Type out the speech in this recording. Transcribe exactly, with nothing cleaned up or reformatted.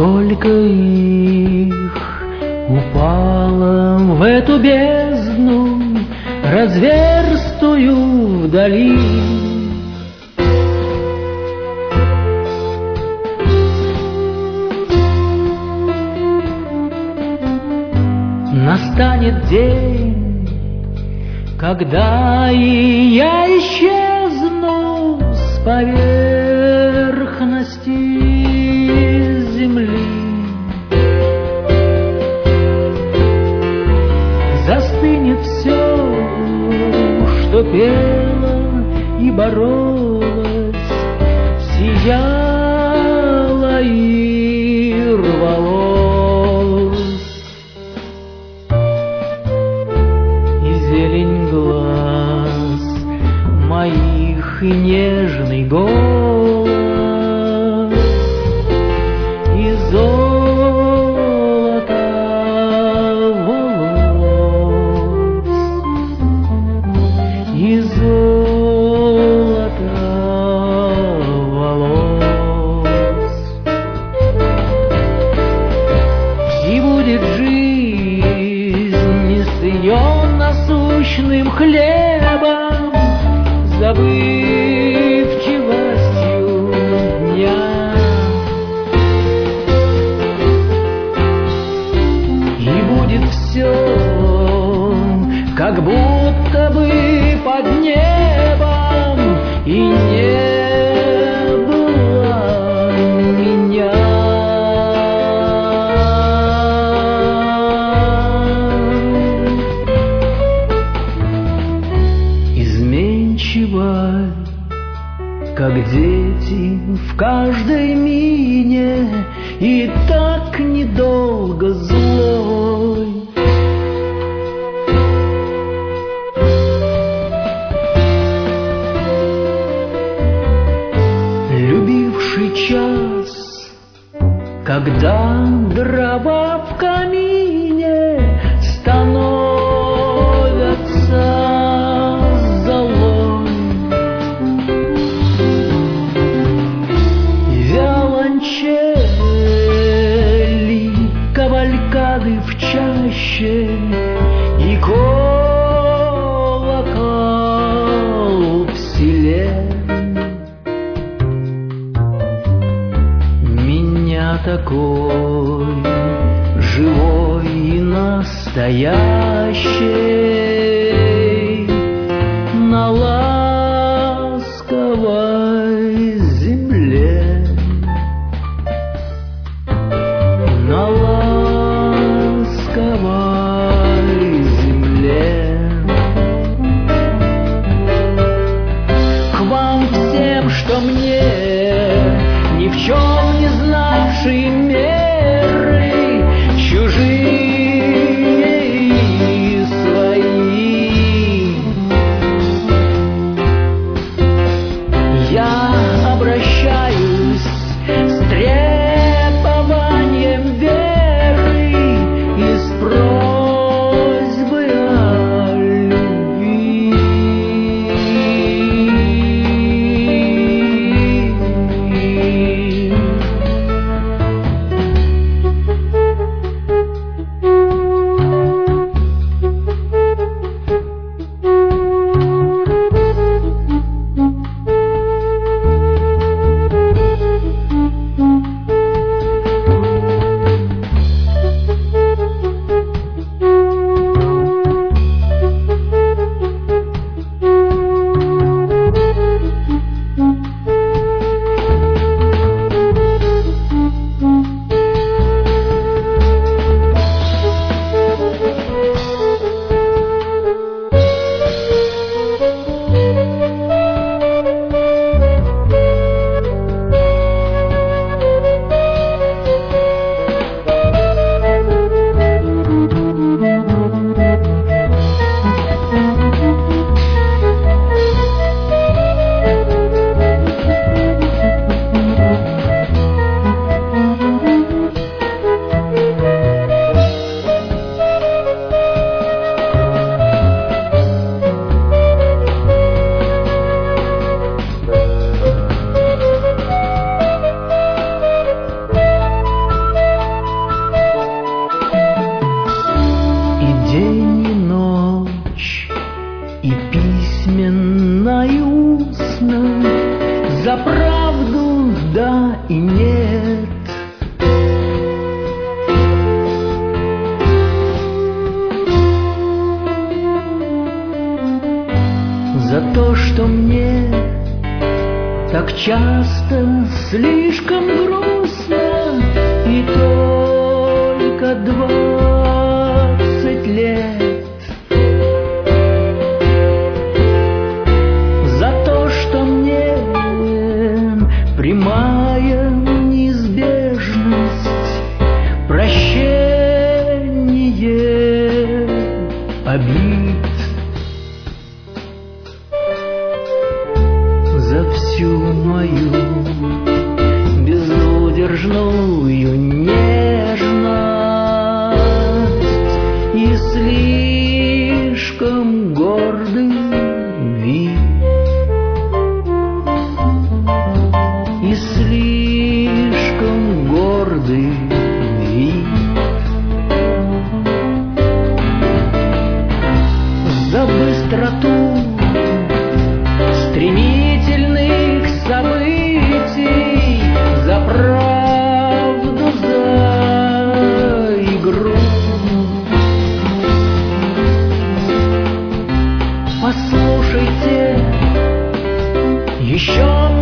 Сколько их упало в эту бездну разверстую вдали. Настанет день, когда и я исчезну с поверхности земли. Застынет все, что пело и боролось, сияло и рвалось. И зелень глаз моих, и нежный голос, и золото волос, и золото волос. И будет жизнь с ее насущным хлебом, забывчивостью дня. И будет все, как будто бы под небом, и не было меня. Изменчиво, как дети в каждой мине, и так недолго злой. Любивший час, когда дрова в камине становятся золой. Виолончели, кавалькады в чаще, и колокол в селе. Меня такой живой и настоящий на ласковой земле, на ласковой земле. К вам всем, что мне ни в чем не знавшие меры, чужие и свои, я обращаюсь с требованием веры и с просьбой о любви. За правду да и нет. За то, что мне так часто слишком грустно, и только двадцать лет. За то, что мне прямая неизбежность, прощение обид. За всю мою безудержную нежность и слишком гордый вид, и слишком гордый вид. За быстроту стремительных событий, за правду, за игру. Послушайте еще